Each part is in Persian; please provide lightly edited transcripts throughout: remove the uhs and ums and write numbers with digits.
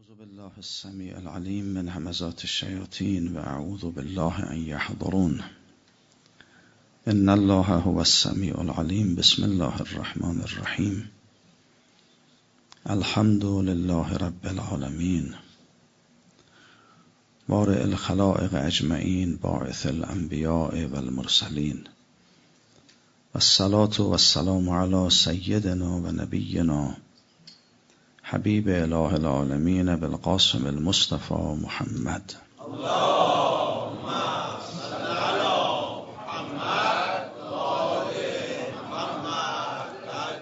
اعوذ بالله السمیع العلیم من همزات الشیاطین و اعوذ بالله ان یحضرون. ان الله هو السمیع العلیم. بسم الله الرحمن الرحیم. الحمد لله رب العالمین، بارئ الخلائق اجمعین، باعث الانبیاء والمرسلین، والصلاة والسلام علی سیدنا و نبینا حبیب اله العالمین بالقاسم المصطفى محمد. اللهم صل علی محمد و آل محمد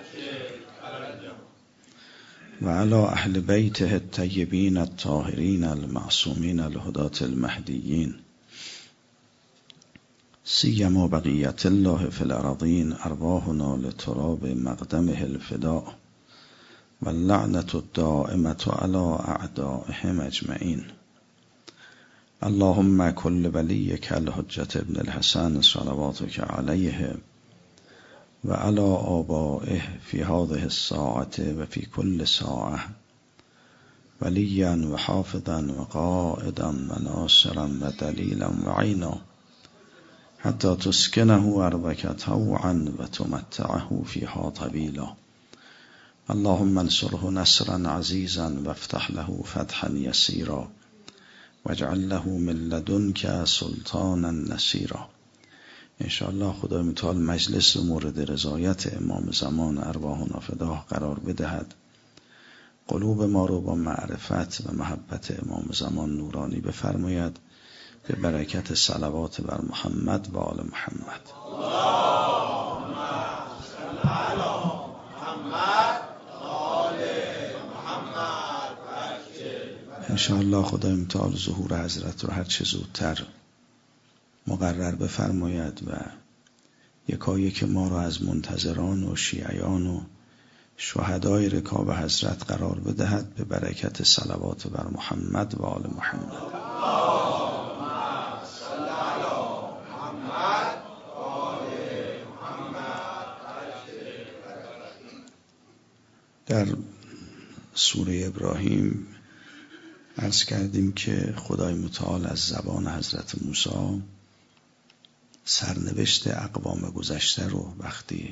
و علی اهل بیته الطیبین الطاهرین المعصومین الهداة المهدیین، سیما بقیت الله فی الارضین، ارواحنا لتراب مقدمه الفداء واللعنة الدائمة على اعدائهم اجمعین. اللهم كل وليك الحجة ابن الحسن صلواتك عليه وعلى آبائه في هذه الساعة وفي كل ساعة وليا وحافظا وقائدا وناصرا ودليلا وعينا حتى تسكنه أرضك طوعا وتمتعه فيها طويلا. اللهم انصره نصرا عزيزا وافتح له فتحا يسيرا واجعل له من لدنك سلطانا نصيرا. انشاءالله خدای متعال مجلس مورد رضایت امام زمان ارواحنا فداه قرار بدهد، قلوب ما رو با معرفت و محبت امام زمان نورانی بفرماید، به برکت صلوات بر محمد و آل محمد. اللهم صل علی محمد انشاءالله خدای متعال ظهور حضرت رو هر چه زودتر مقرر بفرماید و یکایک ما را از منتظران و شیعیان و شهدای رکاب حضرت قرار بدهد، به برکت صلوات بر محمد و آل محمد. اللهم صل علی محمد و آل محمد. در سوره ابراهیم عرض کردیم که خدای متعال از زبان حضرت موسی سرنوشت اقوام گذشته رو وقتی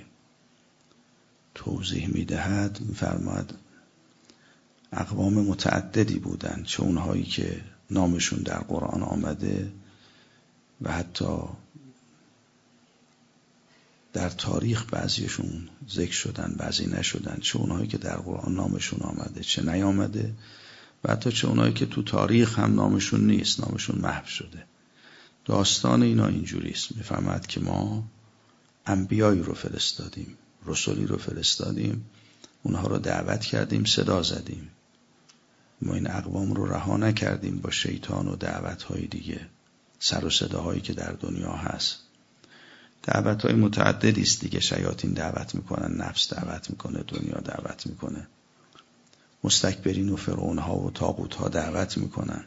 توضیح میدهد میفرماید اقوام متعددی بودند، چه اونهایی که نامشون در قرآن آمده و حتی در تاریخ بعضیشون ذکر شدن بعضی نشدن، چه اونهایی که در قرآن نامشون آمده چه نیامده و حتی چه اونایی که تو تاریخ هم نامشون نیست، نامشون محو شده. داستان اینا اینجوری است. میفهمد که ما انبیایی رو فرستادیم، رسولی رو فرستادیم، اونها رو دعوت کردیم، صدا زدیم. ما این اقوام رو رها نکردیم با شیطان و دعوت‌های دیگه، سر و صداهایی که در دنیا هست. دعوت‌های متعددی است دیگه. شیاطین دعوت میکنن، نفس دعوت میکنه، دنیا دعوت میکنه، مستکبرین و فرعونها و طاغوتها دعوت میکنن.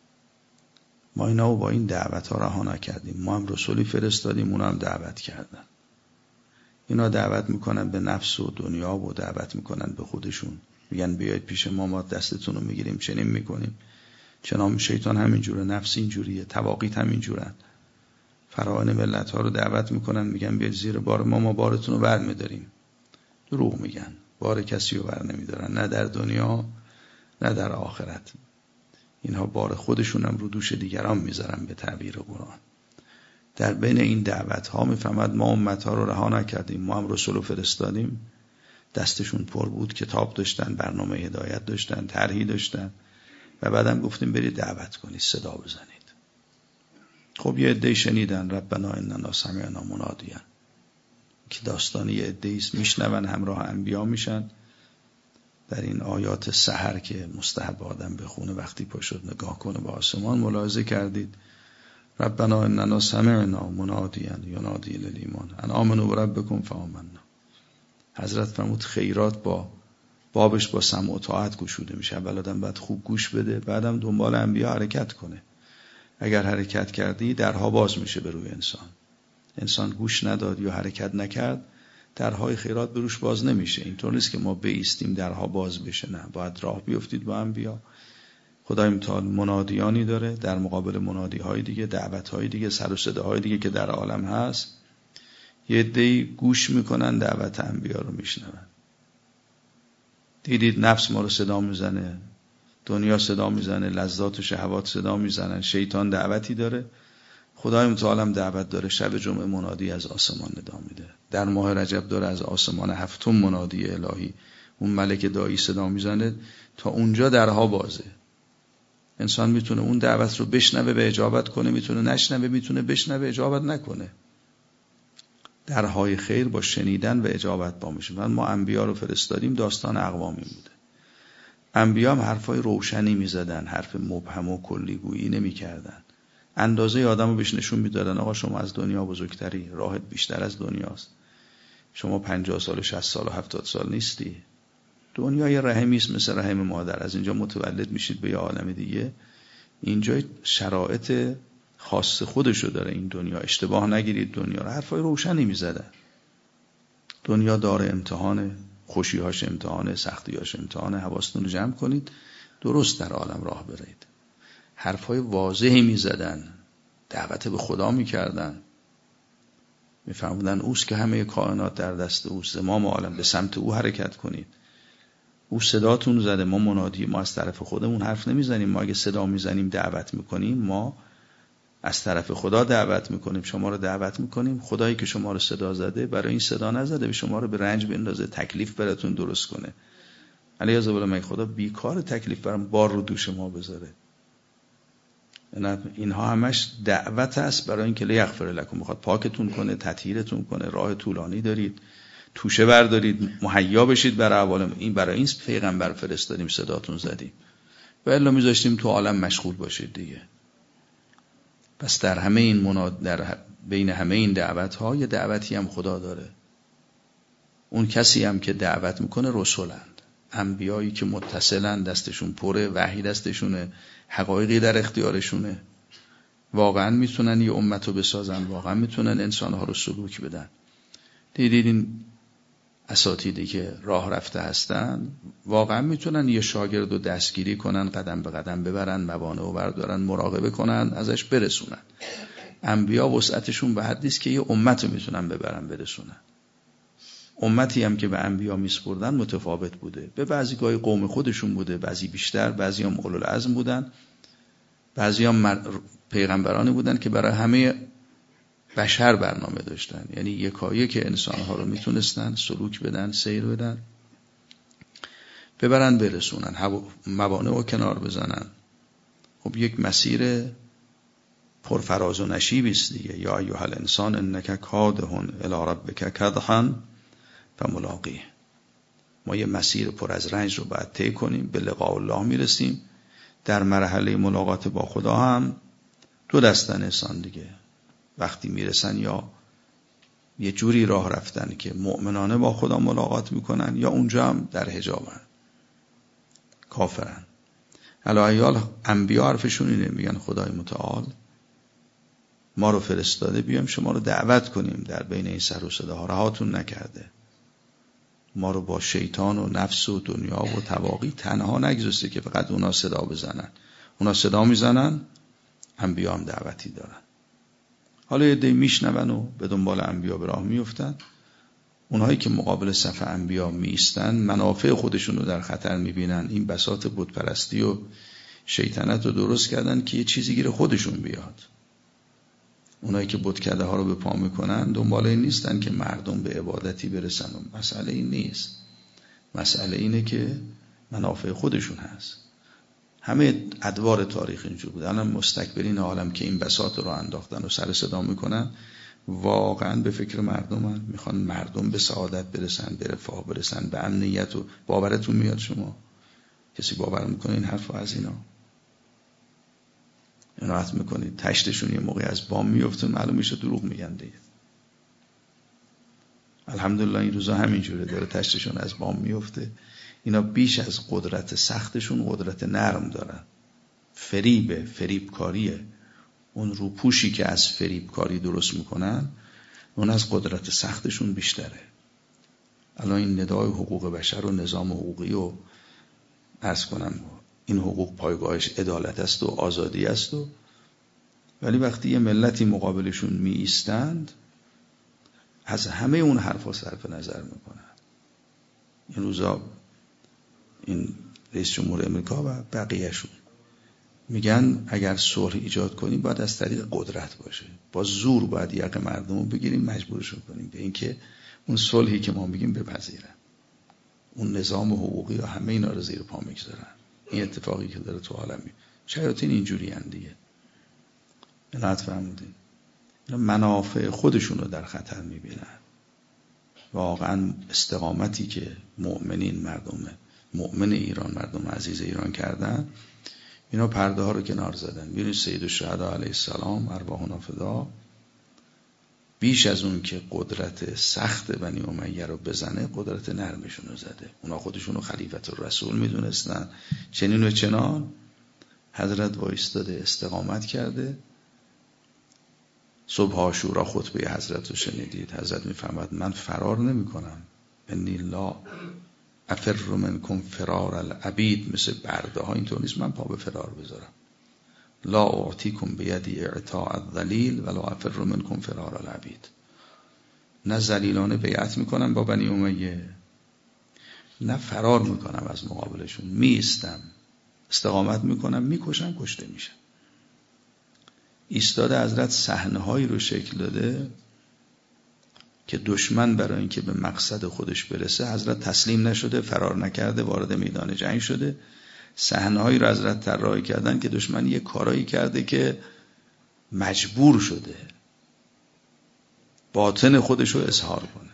ما اینا رو با این دعوت ها رها نکردیم. ما هم رسولی فرستادیم، اونا هم دعوت کردن. اینا دعوت میکنن به نفس و دنیا و دعوت میکنن به خودشون، میگن بیاید پیش ما، ما دستتون رو میگیریم، چنین میکنیم. چنان شیطان همینجوره، نفس اینجوریه، طواغیت همینجورن. فراعنه ملت ها رو دعوت میکنن، میگن بیاید زیر بار ما، ما بارتون رو بر میداریم. دروغ میگن، بار کسی رو بر نمیدارن، نه در دنیا نه در آخرت. اینها بار خودشون هم رو دوش دیگران میذارن به تعبیر قرآن. در بین این دعوت ها میفهمد ما امت ها رو رها نکردیم، ما هم رسول فرستادیم، دستشون پر بود، کتاب داشتن، برنامه هدایت داشتن، طرحی داشتن و بعدم گفتیم برید دعوت کنید، صدا بزنید. خب یه عده شنیدن ربنا اننا سمعنا منادیا، که داستانی یه عده است میشنون، همراه انبیا میشن. در این آیات سحر که مستحب آدم بخونه وقتی پا شد نگاه کنه به آسمان، ملاحظه کردید ربنا اننا سمعنا منادیا ینادی للایمان ان آمنوا بربکم فآمنا. حضرت فرمود خیرات با بابش با سمع و طاعت گشوده میشه. اول آدم باید خوب گوش بده، بعدم دنبال انبیا حرکت کنه. اگر حرکت کردی درها باز میشه به روی انسان. انسان گوش نداد یا حرکت نکرد، درهای خیرات به روش باز نمیشه. اینطور نیست که ما بایستیم درها باز بشه، نه، باید راه بیفتید با انبیا. خدای متعال منادیانی داره در مقابل منادی‌های دیگه، دعوت‌های دیگه، سر و صداهای دیگه که در عالم هست. یه عده‌ای گوش میکنن دعوت انبیا رو میشنون. دیدید نفس ما رو صدا میزنه، دنیا صدا میزنه، لذات و شهوات صدا میزنن، شیطان دعوتی داره، خدای متعال هم دعوت داره. شب جمعه منادی از آسمان ندا میده. در ماه رجب داره از آسمان هفتم منادی الهی، اون ملک دایی صدا میزنه. تا اونجا درها بازه. انسان میتونه اون دعوت رو بشنوه و اجابت کنه، میتونه نشنوه، میتونه بشنوه اجابت نکنه. درهای خیر با شنیدن و اجابت با میشه. ما انبیا رو فرستادیم، داستان اقوامی بوده. انبیا هم حرفای روشنی میزدن، حرف مبهم و کلیگویی نمیکردن. اندازه آدمو بهش نشون میدادن آقا شما از دنیا بزرگتری، راحت بیشتر از دنیاست. شما 50 سال و 60 سال و 70 سال نیستی. دنیا یه رحمی است مثل رحم مادر. از اینجا متولد میشید به یه عالم دیگه. اینجا شرایط خاص خودشو داره این دنیا. اشتباه نگیرید دنیا رو. حرفای روشنی میزدن. دنیا داره امتحانه، خوشی‌هاش امتحانه، سختی‌هاش امتحانه. حواستون رو جمع کنید، درست در عالم راه برید. حرفای واضحی میزدن، دعوت به خدا میکردن، میفهموندن اوست که همه کائنات در دست اوست، زمام عالم، به سمت او حرکت کنید. او صداتون زده، ما منادی، ما از طرف خودمون حرف نمیزنیم. ما اگه صدا میزنیم دعوت میکنیم، ما از طرف خدا دعوت میکنیم، شما رو دعوت میکنیم. خدایی که شما رو صدا زده برای این صدا نزده به شما رو به رنج بندازه، تکلیف براتون درست کنه. علیه بالله خدا بیکار تکلیف برام بار رو دوش ما بذاره. اینها همش دعوت است برای اینکه لیغفر لکم، میخواد پاکتون کنه، تطهیرتون کنه. راه طولانی دارید، توشه بردارید، مهیا بشید برای عوالم. این برای این پیغمبر فرستادیم، صداتون زدیم، و الا میذاشتیم تو عالم مشغول باشید دیگه. پس در همه این در بین همه این دعوت ها یه دعوتی هم خدا داره. اون کسی هم که دعوت میکنه رسولند، انبیایی که متصلن، دستشون پره، وحی دستشونه، حقایقی در اختیارشونه، واقعا میتونن یه امت رو بسازن، واقعا میتونن انسانها رو سلوک بدن. دیدید این اساتیدی که راه رفته هستن واقعا میتونن یه شاگرد رو دستگیری کنن، قدم به قدم ببرن، موانع رو بردارن، مراقبه کنن، ازش برسونن. انبیا وسعتشون به حدی است که یه امت رو میتونن ببرن برسونن. امتی هم که به انبیا میسپردن متفاوت بوده. به بعضی گاهی قوم خودشون بوده، بعضی بیشتر، بعضی هم اولوالعزم بودن، بعضی هم پیغمبرانی بودن که برای همه بشر برنامه داشتن. یعنی یکایک که انسانها رو میتونستن سلوک بدن، سیر بدن، ببرن برسونن، موانع رو کنار بزنن. خب یک مسیر پرفراز و نشیبی است دیگه. یا ایها الانسان انک کادح الی ربک کدحا فملاقیه. ما یه مسیر پر از رنج رو باید طی کنیم، به لقاء الله میرسیم. در مرحله ملاقات با خدا هم دو دستن انسان دیگه. وقتی میرسن یا یه جوری راه رفتن که مؤمنانه با خدا ملاقات میکنن، یا اونجا هم در حجابن، کافرن. الایال انبیا حرفشون اینه، میگن خدای متعال ما رو فرستاده بیایم شما رو دعوت کنیم، در بین این سر و صداها رهاتون نکرده. ما رو با شیطان و نفس و دنیا و تواقی تنها نگذاشته که فقط اونا صدا بزنن. اونا صدا میزنن، انبیا هم دعوتی دارن. حالا یه دی میشنون و به دنبال انبیا به راه میفتن. اونهایی که مقابل صف انبیا میستن منافع خودشون رو در خطر میبینن. این بساط بتپرستی و شیطنت رو درست کردن که یه چیزی گیر خودشون بیاد. اونایی که بتکده ها رو به پا میکنن دنبال این نیستن که مردم به عبادتی برسن. مسئله این نیست. مسئله اینه که منافع خودشون هست. همه ادوار تاریخ اینجور بود. الان مستکبرین عالم که این بساط رو انداختن و سر صدا میکنن، واقعا به فکر مردمن، میخوان مردم به سعادت برسن، به رفاه برسن، به امنیت. و باورتون میاد شما کسی باور میکنه این حرف از اینا؟ عنایت میکنید تشتشون یه موقعی از بام میفته، معلوم میشه دروغ میگن دیگه. الحمدلله این روزا همینجوره، داره تشتشون از بام میفته. اینا بیش از قدرت سختشون قدرت نرم دارن. فریبکاریه. اون روپوشی که از فریبکاری درست میکنن اون از قدرت سختشون بیشتره. الان این ندای حقوق بشر و نظام حقوقی و عرض کنم این حقوق پایگاهش عدالت است و آزادی است ولی وقتی یه ملتی مقابلشون می ایستند از همه اون حرفا صرف نظر میکنن. این روزا این رئیس جمهور امریکا و بقیهشون میگن اگر صلح ایجاد کنیم باید از طریق قدرت باشه، با زور باید یقه مردم رو بگیریم مجبورشون کنیم به اینکه اون صلحی که ما میگیم بپذیرن، اون نظام حقوقی و همه اینا رو زیر پا میگذارن. این اتفاقی که داره تو عالم شیاطین اینجوری ان دیگه. عنایت فرمودین منافع خودشون رو در خطر میبینن. واقعا استقامتی که مؤمنین مؤمن ایران، مردم عزیز ایران کردن، اینا پرده ها رو کنار زدن. ببینید سید الشهدا علیه السلام ارواحنا فدا، بیش از اون که قدرت سخت بنی امیه رو بزنه قدرت نرمشون رو زده. اونا خودشون رو خلیفت الرسول میدونستن. چنین و چنان حضرت وایستاده استقامت کرده. صبح عاشورا خطبه حضرت رو شنیدید، حضرت میفرماد من فرار نمی کنم، انی لا افر منکم فرار العبید. مثل برده ها اینطور نیست من پا به فرار بذارم. لا اعطیکم بیدی اعطاء الذلیل ولا افر منکم فرار العبید. نه ذلیلانه بیعت میکنم با بنی امیه، نه فرار میکنم از مقابلشون، میستم، استقامت میکنم، میکشم، کشته میشم. ایستاده حضرت صحنه‌هایی رو شکل داده که دشمن برای اینکه به مقصد خودش برسه حضرت تسلیم نشده، فرار نکرده، وارد میدان جنگ شده. صحنه‌هایی رو حضرت طراحی کردن که دشمن یه کارایی کرده که مجبور شده باطن خودش رو اظهار کنه.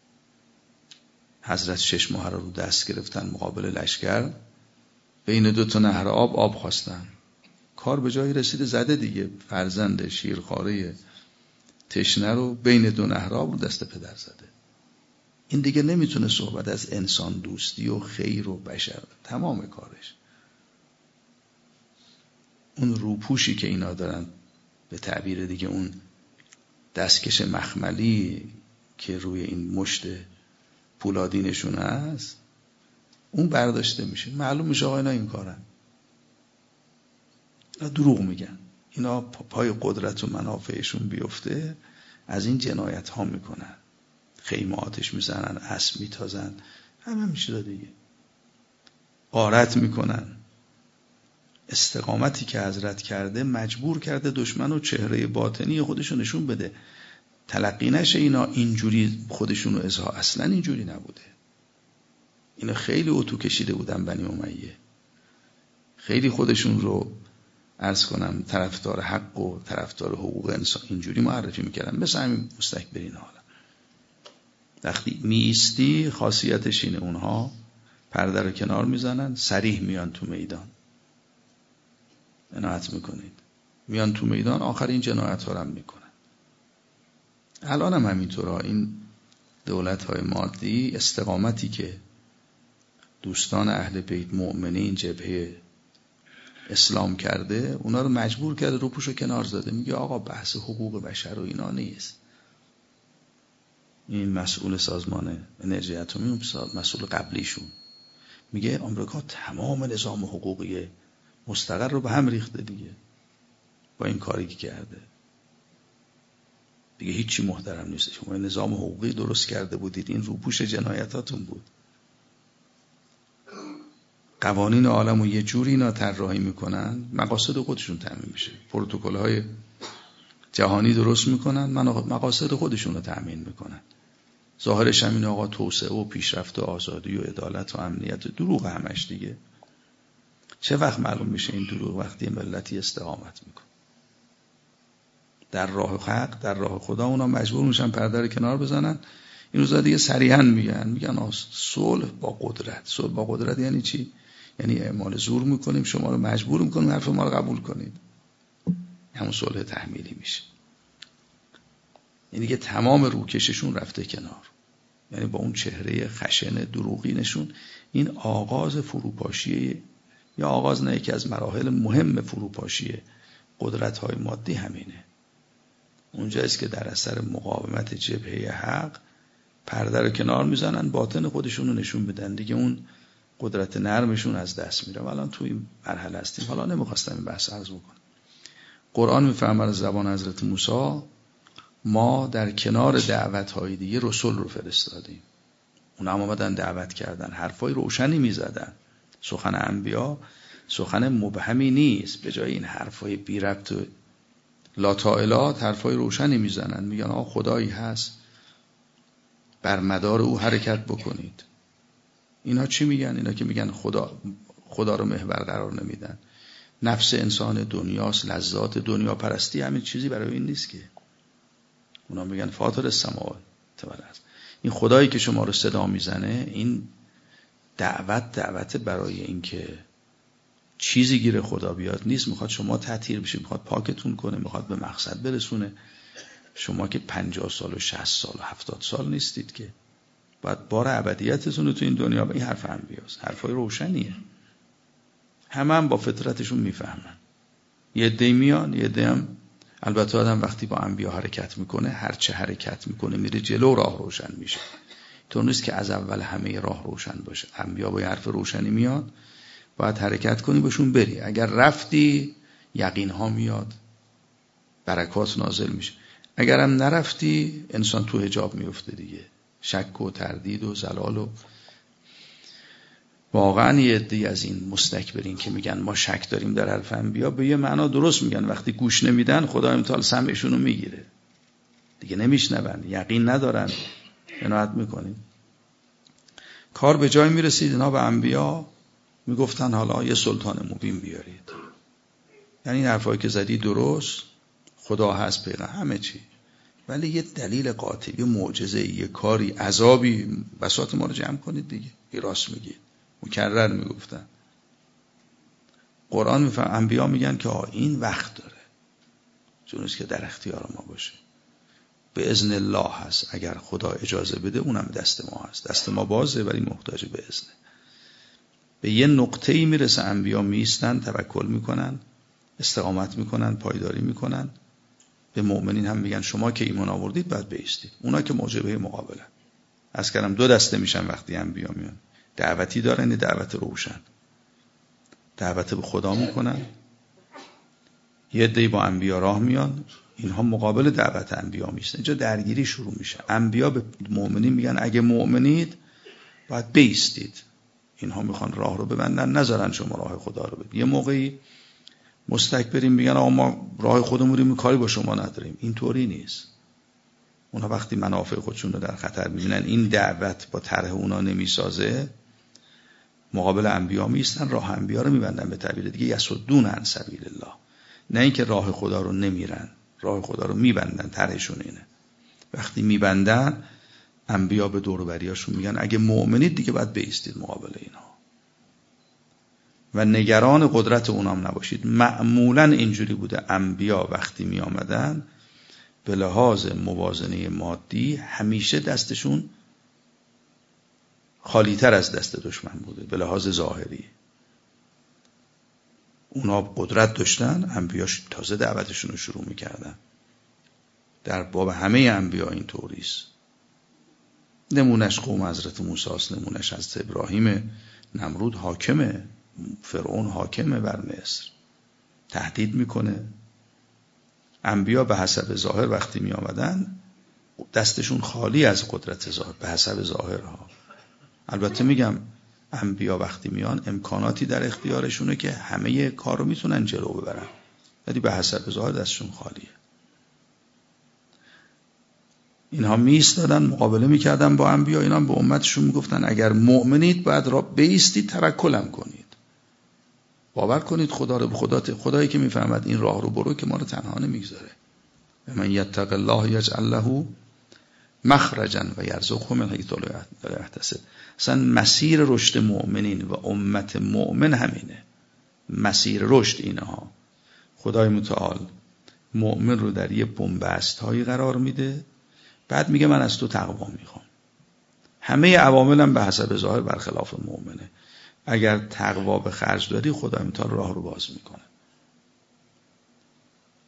حضرت 6 ماه رو دست گرفتن مقابل لشکر، بین 2 نهر آب خواستن. کار به جایی رسیده، زده دیگه، فرزند شیرخواره تشنه رو بین 2 نهر آب رو دست پدر زده. این دیگه نمیتونه صحبت از انسان دوستی و خیر و بشر، تمام کارش اون روپوشی که اینا دارن، به تعبیر دیگه اون دستکش مخملی که روی این مشت پولادینشون هست، اون برداشته میشه. معلوم میشه آقا اینا این کارن، اینا دروغ میگن، اینا پای قدرت و منافعشون بیفته از این جنایت ها میکنن، خیمه آتش میزنن، اسب میتازن، همه میشه دیگه، غارت میکنن. استقامتی که حضرت کرده مجبور کرده دشمن و چهره باطنی خودشو نشون بده، تلقی نشه اینا اینجوری خودشونو اظهار، اصلا اینجوری نبوده. اینا خیلی اتو کشیده بودن بنی امیه، خیلی خودشون رو عرض کنم طرفدار حق و طرفدار حقوق انسان اینجوری معرفی میکردن، مثل همین مستکبرین. حالا وقتی میستی خاصیتش اینه، اونها پرده رو کنار میزنن، صریح میان تو میدان. عنایت میکنید، میان تو میدان، آخر این جنایت ها رو هم میکنن. الان هم همینطورا این دولت های مادی استقامتی که دوستان اهل بیت مؤمنین جبهه اسلام کرده، اونا رو مجبور کرده رو پوشو کنار زده. میگه آقا بحث حقوق بشر و اینا نیست. این مسئول سازمان انرژی اتمی، مسئول قبلیشون، میگه آمریکا تمام نظام حقوقی مستقر رو به هم ریخته دیگه با این کاری که کرده. دیگه هیچی محترم نیست. شما نظام حقوقی درست کرده بودید، این روپوش جنایتاتون بود. قوانین عالم رو یه جوری اینا طراحی میکنن مقاصد خودشون تامین میشه. پروتکل‌های جهانی درست میکنن، مقاصد خودشون رو تامین میکنن. ظاهرش هم این آقا توسعه و پیشرفت و آزادی و عدالت و امنیت، دروغ همش دیگه. چه وقت معلوم میشه این دروغ؟ وقتی ملتی استقامت میکنه در راه حق، در راه خدا، اونا مجبور میشن پرده رو کنار بزنن. این روزا دیگه صریحا میگن صلح با قدرت. صلح با قدرت یعنی چی؟ یعنی اعمال زور میکنیم، شما رو مجبور میکنیم حرف ما رو قبول کنید. همون صلح تحمیلی میشه. یعنی که تمام روکششون رفته کنار، یعنی با اون چهره خشن دروغینشون این آغاز فروپاشی، یا آغاز نه، یکی از مراحل مهم فروپاشی قدرت‌های مادی همینه. اونجاییست که در اثر مقاومت جبهه حق پرده رو کنار میزنن، باطن خودشون رو نشون بدن. دیگه اون قدرت نرمشون از دست میره. الان توی این مرحله هستیم. حالا نمیخواستم این بحث عرض بکنم. قرآن میفهمه از زبان حضرت موسی ما در کنار دعوت‌های دیگه رسول رو فرستادیم. اونا هم آمدن دعوت کردن، حرفای روشنی میزدن. سخن انبیا سخن مبهمی نیست. به جای این حرفای بی ربط لا طائلات حرفای روشنی میزنن، میگن آقا خدایی هست، بر مدار او حرکت بکنید. اینا چی میگن؟ اینا که میگن خدا رو محور قرار نمیدن. نفس انسان دنیاست، لذات دنیا پرستی، همین چیزی برای این نیست که. اونا میگن فاطر السماوات والارض. این خدایی که شما رو صدا میزنه، این دعوت برای این که چیزی گیر خدا بیاد نیست. میخواد شما تطهیر بشید، میخواد پاکتون کنه، میخواد به مقصد برسونه. شما که 50 سال و 60 سال و 70 سال نیستید که باید بار ابدیتتون رو تو این دنیا. این حرف انبیاست، حرفای روشنیه. هم با فطرتشون میفهمن. یه عده میان، یه عده هم البته آدم وقتی با انبیا حرکت میکنه، هر چه حرکت میکنه میره جلو، راه روشن میشه. تو نیست که از اول همه راه روشن باشه. انبیا با حرف روشنی میاد، باید حرکت کنی بهشون بری. اگر رفتی یقین ها میاد، برکات نازل میشه. اگرم نرفتی انسان تو حجاب میفته دیگه، شک و تردید و زلال. و واقعا یه عده از این مستکبرین که میگن ما شک داریم در حرف انبیا، به یه معنا درست میگن. وقتی گوش نمیدن خدا امتحال سمعشون رو میگیره دیگه، نمیشنون، یقین ندارن. عنایت میکنیم. کار به جای میرسید اینا به انبیا میگفتن حالا یه سلطان مبین بیارید. یعنی این حرفایی که زدی درست، خدا هست، پیغمبر، همه چی، ولی یه دلیل قاطع، یه معجزه، یه کاری، عذابی، بساط ما رو جمع کنید دیگه. این راست میگید. مکرر میگفتن. قرآن میفهم انبیا میگن که این وقت داره، چونست که در اختیار ما باشه. به اذن الله هست. اگر خدا اجازه بده اونم دست ما هست. دست ما بازه ولی محتاج به اذنه. به یه نقطه‌ای میرسه انبیا میستن، توکل میکنن، استقامت میکنن، پایداری میکنن. به مؤمنین هم میگن شما که ایمان آوردید باید بایستید. اونا که موجبه مقابله. از کردم دو دسته میشن وقتی انبیا میان. دعوتی دارن، دعوت روشن، دعوت به خدا میکنن. یه عده‌ای با انبیا راه میان، اینها مقابل دعوت انبیا میشن. اینجا درگیری شروع میشه. انبیا به مؤمنین میگن اگه مؤمنید باید بایستید. اینها میخوان راه رو ببندن، نذارن شما راه خدا رو برید. یه موقعی مستکبرین میگن آقا ما راه خودمون رو کاری با شما نداریم. اینطوری نیست. اونها وقتی منافع خودشون رو در خطر میبینن، این دعوت با طرح اونا نمیسازه، مقابل انبیا میستن، راه انبیا رو میبندن. به تعبیر دیگه یسدون عن سبیل الله. نه اینکه راه خدا رو نمیرن، راه خدا رو میبندن. طرحشون اینه. وقتی میبندن، انبیا به دور و بریاشون میگن اگه مؤمنید دیگه باید بایستید مقابل اینها و نگران قدرت اونام نباشید. معمولا اینجوری بوده. انبیا وقتی می آمدن به لحاظ موازنه مادی همیشه دستشون خالی تر از دست دشمن بوده. به لحاظ ظاهری اونا قدرت داشتن، انبیاش تازه دعوتشون رو شروع میکردن. در باب همه انبیا این طوریست. نمونش قوم حضرت موسی است، نمونش حضرت ابراهیم. نمرود حاکمه، فرعون حاکمه بر مصر، تهدید میکنه. انبیا به حسب ظاهر وقتی می آمدن دستشون خالی از قدرت ظاهر، به حسب ظاهرها. البته میگم انبیا وقتی میان امکاناتی در اختیارشونه که همه کار رو میتونن جلو ببرن، ولی به حسب ظاهر دستشون خالیه. اینها میایستادن، مقابله میکردن با انبیا. اینا به امتشون میگفتن اگر مؤمنید باید را بایستید، توکلم کنید، باور کنید خدا رو. به خدایی که میفهمد این راه رو برو که ما رو تنها نمیگذاره. من یتق الله یجعل له مخرجا و یرزقه من حیث لا یحتسب. اصلا مسیر رشد مؤمنین و امت مؤمن همینه. مسیر رشد اینها. خدای متعال مؤمن رو در یه بنبست هایی قرار میده، بعد میگه من از تو تقوا میخوام. همه عواملم به حسب ظاهر برخلاف مؤمنه. اگر تقوا به خرج دادی خدای متعال راه رو باز میکنه.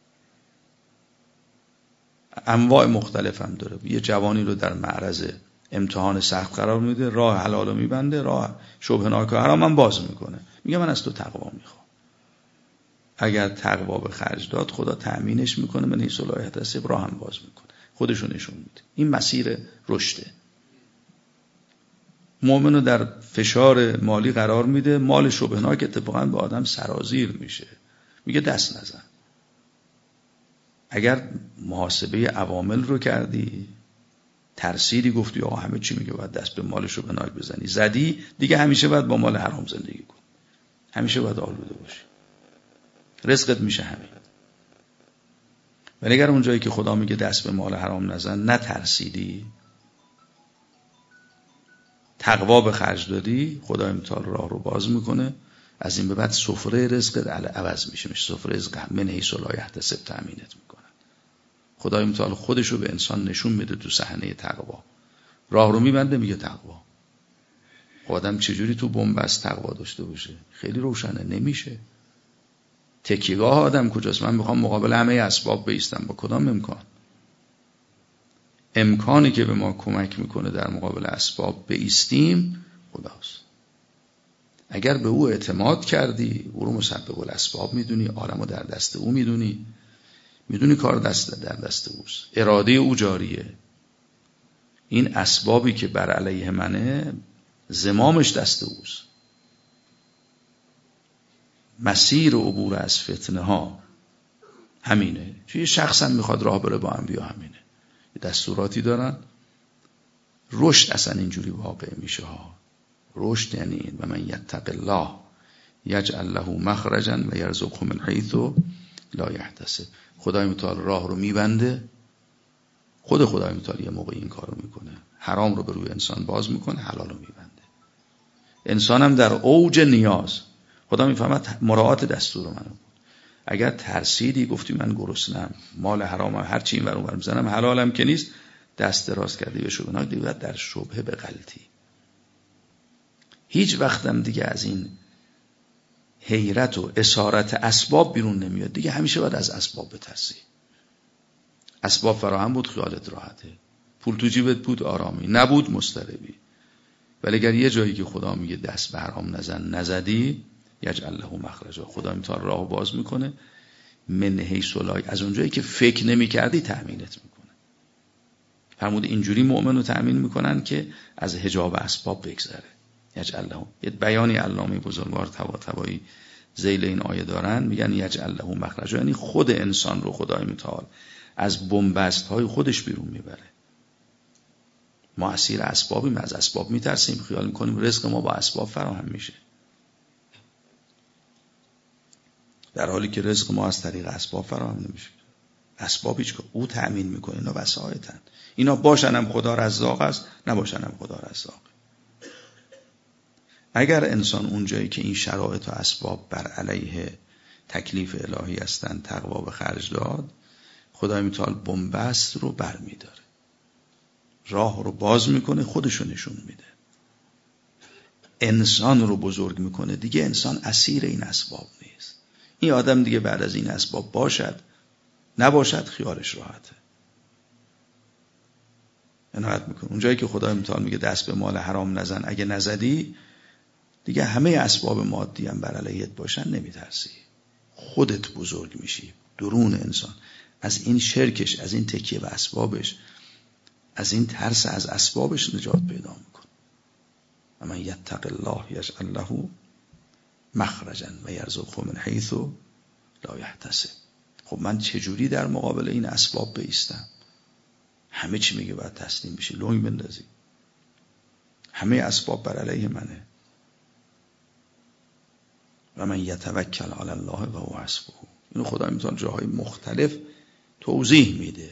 انواع مختلف هم داره. یه جوانی رو در معرض امتحان سخت قرار میده، راه حلال رو میبنده، راه شبهناک و حرام هم باز میکنه، میگه من از تو تقوا میخوام. اگر تقوا به خرج داد خدا تأمینش میکنه، من حیث لا یحتسب راه هم باز میکنه، خودشو نشون میده. این مسیر رشده. مؤمن رو در فشار مالی قرار میده، مال شبهناک اتفاقا به آدم سرازیر میشه، میگه دست نزن. اگر محاسبه عوامل رو کردی، ترسیدی، گفتی آقا همه چی میگه باید دست به مال شبهناک بزنی، زدی، دیگه همیشه باید با مال حرام زندگی کن، همیشه باید آلوده باشی، رزقت میشه همین. ولی اگر اونجایی که خدا میگه دست به مال حرام نزن نترسیدی، تقوا به خرج دادی، خدا امتحان راه رو باز میکنه، از این به بعد سفره رزقت عوض میشه سفره رزق من حیث لا یحتسب تأمینت میکنه. خدا امتحان خودش رو به انسان نشون میده تو صحنه تقوا، راه رو میبنده، میگه تقوا. آدم چجوری تو بنبست تقوا داشته باشه؟ خیلی روشنه، نمیشه. تکیهگاه آدم کجاست؟ من میخوام مقابل همه اسباب بایستم، با کدام امکان؟ امکانی که به ما کمک میکنه در مقابل اسباب بایستیم خداست. اگر به او اعتماد کردی، او رو مسبب الاسباب میدونی، عالم رو در دست او میدونی، میدونی کار در دست اوست، اراده او جاریه، این اسبابی که بر علیه منه زمامش دست اوست. مسیر عبور از فتنه ها همینه. چون شخص هم میخواد راه بره با انبیا همینه، دستوراتی دارن. رشد اصلا اینجوری واقع میشه ها. رشد یعنی این و من یتق الله یجعل له مخرجا و یرزقه من حیث لا یحتسب. خدای متعال راه رو میبنده، خود خدای متعال یه موقع این کار رو میکنه، حرام رو به روی انسان باز میکنه، حلال رو میبنده. انسان هم در اوج نیاز خدا میفهمد مراعات دستور منو بود. اگر ترسیدی گفتی من گرسنم، مال حرام هر چی این ور اون ور میزنم، حلالم که نیست، دست دراز کردی به شبهه، دیگه در شبهه به غلطی. هیچ وقتم دیگه از این حیرت و اسارت اسباب بیرون نمیاد، دیگه همیشه باید از اسباب بترسی. اسباب فراهم بود خیالت راحته، پول تو جیبت بود آرامی، نبود مضطربی. ولی اگر یه جایی که خدا میگه دست به حرام نزن نزدی، یجعل له مخرجا، خدا امتحان راه باز میکنه، من حیث لا، از اونجایی که فکر نمیکردی تأمینت میکنه. فرمود اینجوری مؤمن رو تأمین میکنن که از حجاب اسباب بگذره. یجعل له، یه بیانی علامه بزرگوار طباطبایی ذیل این آیه دارن، میگن یجعل له مخرجا، یعنی خود انسان رو خدای متعال از بنبست های خودش بیرون میبره. ما اسیر اسبابیم، از اسباب میترسیم، خیال میکنیم رزق ما با اسباب فراهم میشه، در حالی که رزق ما از طریق اسباب فراهم نمیشه. اسباب هیچ که او تأمین میکنه، اینا وسایطن، اینا باشن هم خدا رزاق است، نباشن هم خدا رزاق. اگر انسان اونجایی که این شرایط و اسباب بر علیه تکلیف الهی هستن تقوا به خرج داد، خدای متعال بنبست رو بر میداره، راه رو باز میکنه، خودش رو نشون میده، انسان رو بزرگ میکنه. دیگه انسان اسیر این اسباب نیست. این آدم دیگه بعد از این اسباب باشد نباشد خیالش راحته، عنایت میکنه. اونجایی که خدای متعال میگه دست به مال حرام نزن، اگه نزدی دیگه همه اسباب مادی هم بر علیت باشن نمیترسی، خودت بزرگ میشی. درون انسان از این شرکش، از این تکیه به اسبابش، از این ترس از اسبابش نجات پیدا میکنه. و من یتق الله یجعل له مخرجا و یرزقه من حیث لا یحتسب. خب من چجوری در مقابل این اسباب بایستم؟ همه چی میگه باید تسلیم بشی، لنگ بندازی، همه اسباب بر علیه منه. و من یتوکل علی الله و هو حسبه. اینو خدا میتونه جاهای مختلف توضیح میده.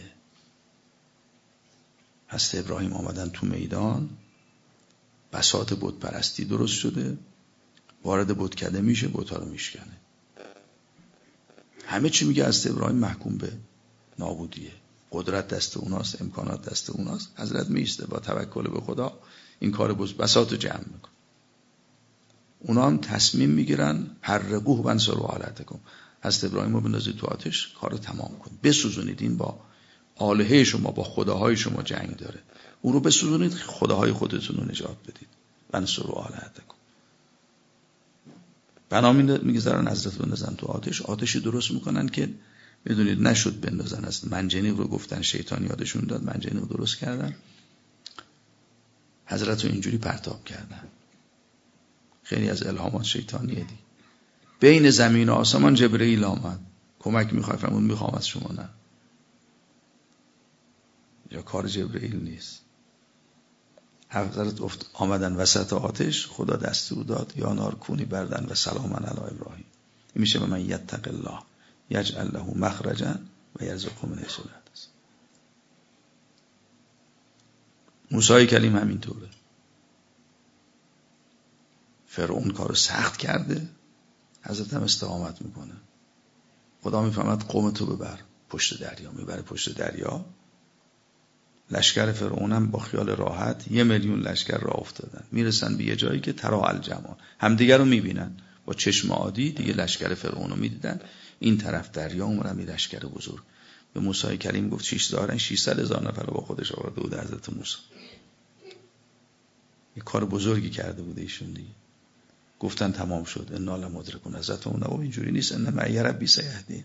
حضرت ابراهیم آمدن تو میدان، بساط بت پرستی درست شده، وارد بتکده میشه، بت‌ها رو میشکنه. همه چی میگه حضرت ابراهیم محکوم به نابودیه، قدرت دست اوناست، امکانات دست اوناست. حضرت میسته با توکل به خدا این کار بساط رو جمع میکنه. اونا هم تصمیم میگیرن حرقوه وانصروا آلهتکم، حضرت ابراهیم رو بندازید تو آتش، کار رو تمام کن، بسوزونید، این با آلهه شما، با خداهای شما جنگ داره. او رو بسوزونید، خداهای خودتون رو نجات بدید. انصروا آلهتکم. بنامین میگذارن حضرت بندازن تو آتشی درست میکنن که بدونید نشد بندازن. از منجنیق رو گفتن، شیطان یادشون داد، منجنیق رو درست کردن، حضرت رو اینجوری پرتاب کردن. خیلی از الهامات شیطانیه دی. بین زمین و آسمان جبرئیل آمد، کمک میخواد، فرمود میخوام از شما. نه، یا کار جبرئیل نیست. حضرت آمدن وسط آتش، خدا دستور داد یا نار کونی بردن و سلاما علی ابراهیم. این میشه به من یتق الله یجعل له مخرجا و یرزقه من حیث لا یحتسب. موسی کلیم همینطوره. فرعون کارو سخت کرده، حضرت هم استقامت میکنه. خدا میفهمد قوم تو ببر پشت دریا، میبره پشت دریا. لشکر فرعون هم با خیال راحت 1,000,000 لشکر راه افتادن، میرسن به یه جایی که ترا الجمال، همدیگر رو میبینن با چشم عادی دیگه. لشکر فرعون رو میدیدن، این طرف دریا، اونم این لشکر بزرگ. به موسی کلیم گفت 600,000 نفر رو با خودش آورده بود حضرت موسی. یه کار بزرگی کرده بوده ایشون دیگه. گفتن تمام شد، انا لمدرکون. حضرت اون نبا اینجوری نیست، ان معی ربی سیهدین.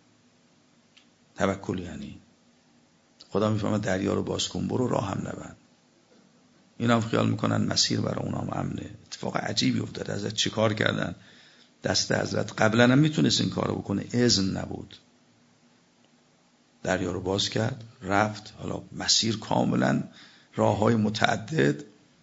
توکل یعنی خدا میفهمه دریا رو باز کن، برو، راه هم نبند. اینا هم خیال میکنن مسیر برای اونا هم امنه. اتفاق عجیبی افتاد. حضرت چیکار کردن؟ دست حضرت قبلا هم میتونست این کارو بکنه، اذن نبود. دریا رو باز کرد، رفت. حالا مسیر کاملا راههای متعدد.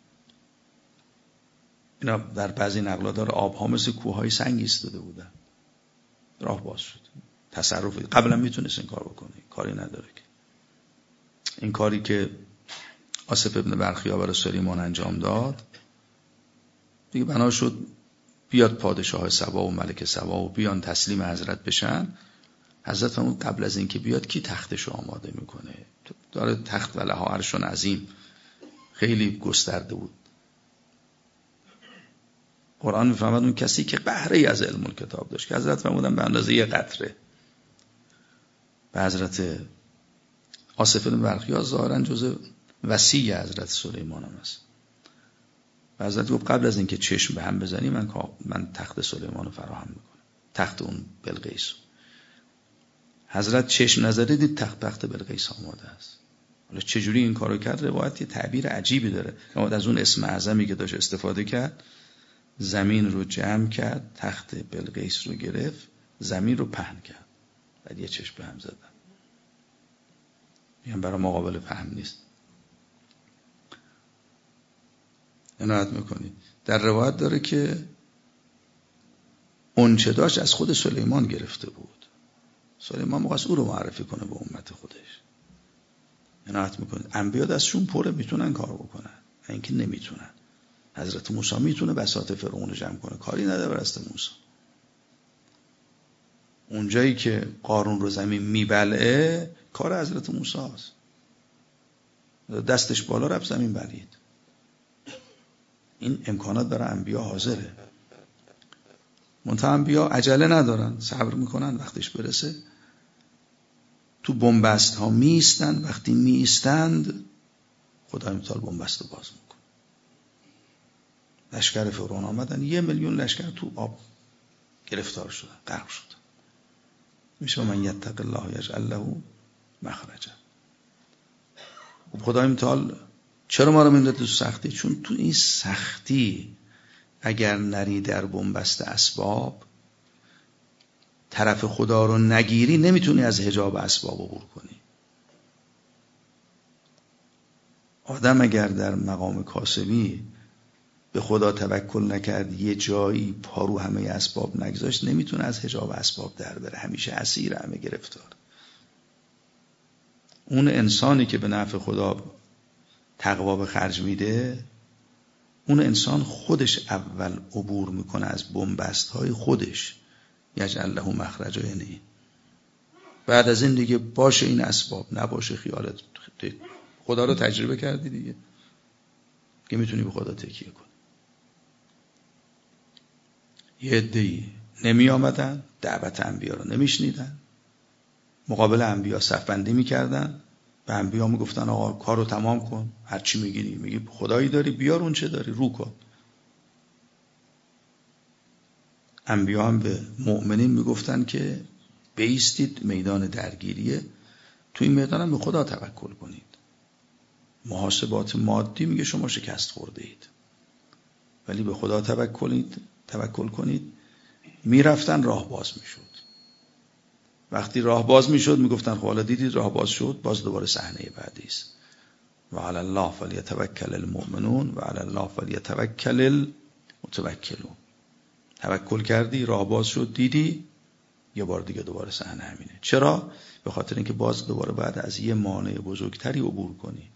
اینا در بعضی نقلات داره آبها مثل کوههای سنگ ایستاده بودن، راه باز شد. تصرف قبلا میتونست این کار بکنه، کاری نداره که. این کاری که آصف ابن برخیا برای سلیمان انجام داد دیگه، بنا شد بیاد پادشاه سبا و ملک سبا و بیان تسلیم حضرت بشن. حضرت همون قبل از اینکه بیاد کی تختشو آماده میکنه؟ داره تخت و لها عرش عظیم، خیلی گسترده بود. قرآن میفهمد اون کسی که بهره از علم الکتاب داشت، که حضرت فرمودن به اندازه یه قطره. به حضرت آصف بن برخیا ظاهرا جزء وصی حضرت سلیمان هم است. و حضرت گفت قبل از اینکه چشم به هم بزنی من تخت سلیمان رو فراهم میکنم، تخت اون بلقیس. حضرت چشم نظری دید تخت بلقیس آماده است. حالا چجوری این کارو کرد؟ روایت یه تعبیر عجیبی داره. از اون اسم اعظمی که داشت استفاده کرد، زمین رو جمع کرد، تخت بلقیس رو گرفت، زمین رو پهن کرد، بعد یه چشم به هم زدن. میگم برای مقابل فهم نیست. عنایت میکنید. در روایت داره که اون چه داشت از خود سلیمان گرفته بود. سلیمان مقصد او رو معرفی کنه به امت خودش. عنایت میکنید. انبیا دستشون پره، میتونن کار بکنن، اینکه نمیتونن. حضرت موسی میتونه بساط فرعون رو جمع کنه، کاری نداره برست موسی. اونجایی که قارون رو زمین میبلعه کار حضرت موسی است. دستش بالا رفت، زمین بلعید. این امکانات برای انبیا حاضره. منتها انبیا عجله ندارن، صبر میکنن، وقتش برسه تو بنبست ها میستن. وقتی میستند خدای متعال بنبست رو باز میکنه. لشکر فرعون آمدن، 1,000,000 لشکر تو آب گرفتار شدن، غرق شدن. میشه من یتق الله یجعل له مخرجا. خدای متعال چرا ما رو میندازه تو سختی؟ چون تو این سختی اگر نری در بنبست اسباب، طرف خدا رو نگیری، نمیتونی از حجاب اسباب عبور کنی. آدم اگر در مقام کاسبی به خدا توکل نکرد، یه جایی پارو همه اسباب نگذاشت، نمیتونه از حجاب اسباب در بره، همیشه اسیر، همه گرفتار. اون انسانی که به نفع خدا تقوا به خرج میده، اون انسان خودش اول عبور میکنه از بنبست های خودش. یجعل له مخرجا، یعنی بعد از این دیگه باشه این اسباب، نباشه خیالت. خدا رو تجربه کردی دیگه که میتونی به خدا تکیه کنی. یه عده‌ای نمی آمدن، دعوت انبیا رو نمیشنیدن، مقابل انبیا صف بندی میکردن، به انبیا میگفتن آقا کارو تمام کن، هر چی میگی خدایی داری بیار، اون چه داری رو کن. انبیا هم به مؤمنین میگفتن که بایستید میدان درگیریه، تو این میدان هم به خدا توکل کنید. محاسبات مادی میگه شما شکست خورده اید، ولی به خدا توکل کنید. میرفتن راه باز میشد. وقتی راه باز میشد میگفتن خب حالا دیدید راه باز شد، باز دوباره صحنه بعدی است. و علی الله فلیتوکل المؤمنون و علی الله فلیتوکل المتوکلون. توکل کردی، راه باز شد، دیدی، یه بار دیگه دوباره صحنه همینه. چرا؟ به خاطر اینکه باز دوباره بعد از یه مانع بزرگتری عبور کنی.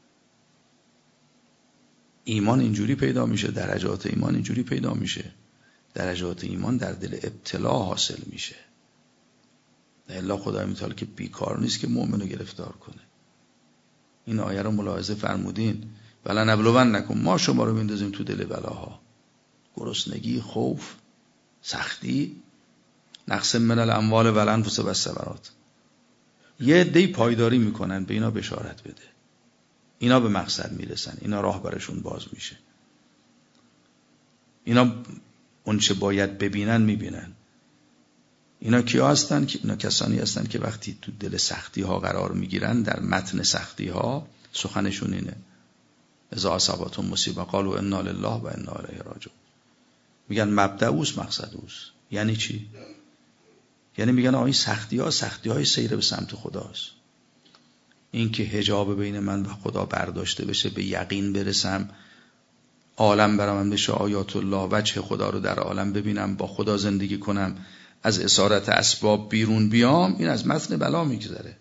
ایمان اینجوری پیدا میشه، درجات ایمان اینجوری پیدا میشه. درجات ایمان در دل ابتلا حاصل میشه. الا خدای متعال که بیکار نیست که مؤمن رو گرفتار کنه. این آیه رو ملاحظه فرمودین، ولا نبلونکم، ما شما رو میندازیم تو دل بلاها، گرسنگی، خوف، سختی، نقص من الاموال و الانفس و الثمرات. یه عده‌ای پایداری میکنن، به اینا بشارت بده، اینا به مقصد میرسن، اینا راه برشون باز میشه، اینا اون چه باید ببینن میبینن. اینا کیا هستن؟ اینا کسانی هستن که وقتی تو دل سختی ها قرار میگیرن، در متن سختی ها سخنشون اینه: اذا اصابتهم مصیبه قالوا انا لله و انا الیه راجعون. میگن مبدأ اوست، مقصد اوست. یعنی چی؟ یعنی میگن آقا این سختی های سیر به سمت خداست. این که حجاب بین من و خدا برداشته بشه، به یقین برسم، عالم برام بشه آیات الله، وجه خدا رو در عالم ببینم، با خدا زندگی کنم، از اسارت اسباب بیرون بیام، این از متن بلا میگذره.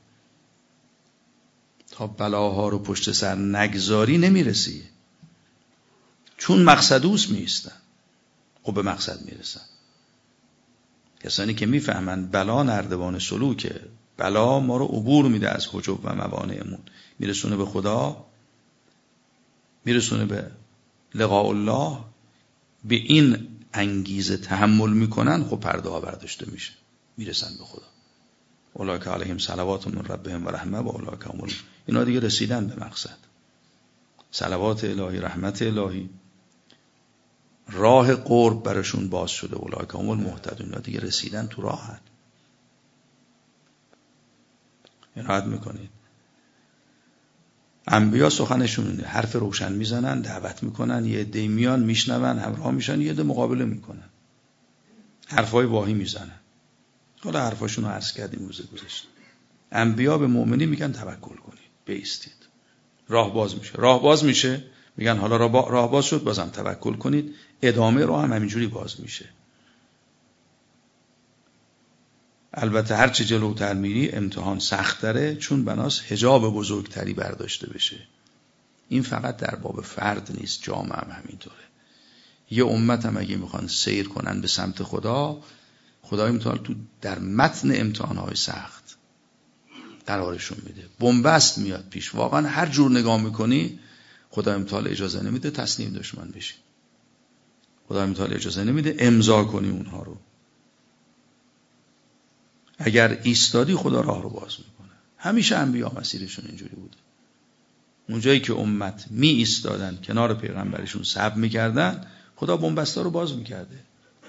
تا بلاها رو پشت سر نگذاری نمیرسی، چون مقصد اوست میستن، خب به مقصد میرسن. کسانی که میفهمن بلا نردبان سلوکه، بلا ما رو عبور میده از حجب و موانعمون، میرسونه به خدا، میرسونه به لقاء الله، به این انگیزه تحمل میکنن، خب پرده ها برداشته میشه، میرسن به خدا. اولئک علیهم صلوات من ربهم و رحمه و اولئک هم، اینا دیگه رسیدن به مقصد. صلوات الهی، رحمت الهی، راه قرب براشون باز شده. اولئک هم المهتدون، اینا دیگه رسیدن تو راهن. عنایت میکنید. انبیا سخنشون اینه، حرف روشن میزنن، دعوت میکنن، یه عده میان میشنون، همراه میشن، یه عده مقابله میکنن، حرفای واهی میزنن. حالا حرفاشون رو عرض کردیم روز گذشته. انبیا به مؤمنین میگن توکل کنید، بایستید، راه باز میشه. راه باز میشه، میگن حالا راه باز شد، بازم توکل کنید، ادامه راه هم همینجوری باز میشه. البته هر چه جلوتر میری امتحان سخت‌تره، چون بناست حجاب بزرگتری برداشته بشه. این فقط در باب فرد نیست، جامعه هم همینطوره. یه امت هم اگه میخوان سیر کنن به سمت خدا، خدای متعال تو در متن امتحانهای سخت قرارشون میده. بنبست میاد پیش، واقعا هر جور نگاه میکنی خدای متعال اجازه نمیده تسلیم دشمن بشی، خدای متعال اجازه نمیده امضا کنی اونها رو. اگر ایستادی خدا راه رو باز میکنه. همیشه انبیا مسیرشون اینجوری بوده. اونجایی که امت می ایستادن کنار پیغمبرشون صبر میکردن، خدا بنبستا رو باز میکرده.